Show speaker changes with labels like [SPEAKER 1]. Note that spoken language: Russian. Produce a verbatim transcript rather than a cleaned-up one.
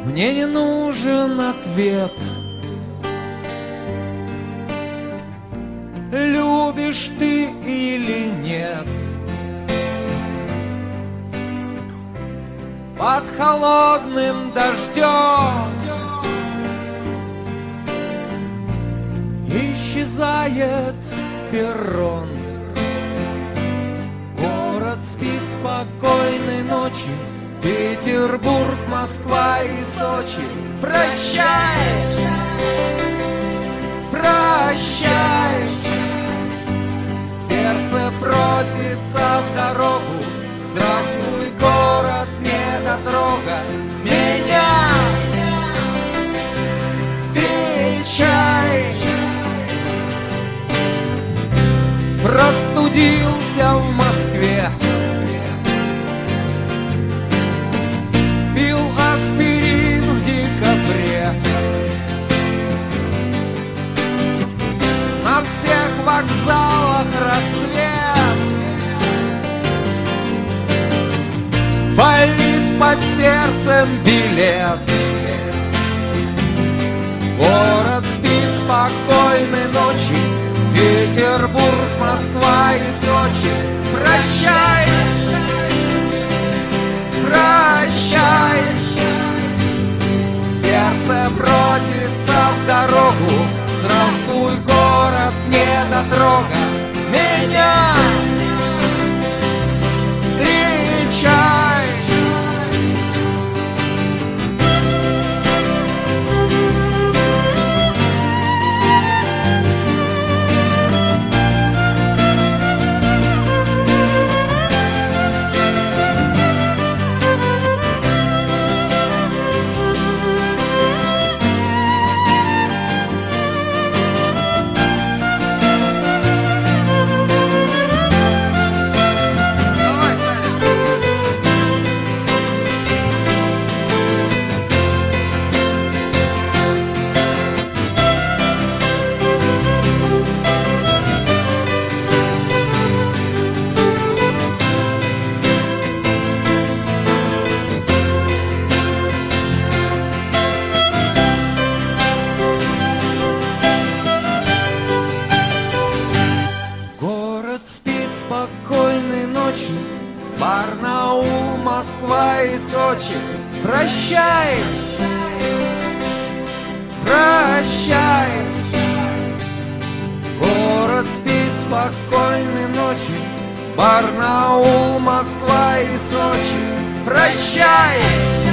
[SPEAKER 1] Мне не нужен ответ. Любишь ты или нет? Под холодным дождем исчезает перрон. Город спит спокойной ночи. Петербург, Москва и Сочи. Прощай, прощай. Сердце просится в дорогу. Здравствуй, город, недотрога. Меня встречай. Простудился в Москве. Пил аспирин в декабре. На всех вокзалах рассвет. Болит под сердцем билет. Город спит спокойной ночи. Петербург, Москва и Сочи. Прощай, прощай. Сердце бросится в дорогу. Здравствуй, город, недотрога. Меня встречай. Спокойной ночи. Барнаул, Москва и Сочи. Прощай, прощай. Город спит спокойной ночи. Барнаул, Москва и Сочи. Прощай.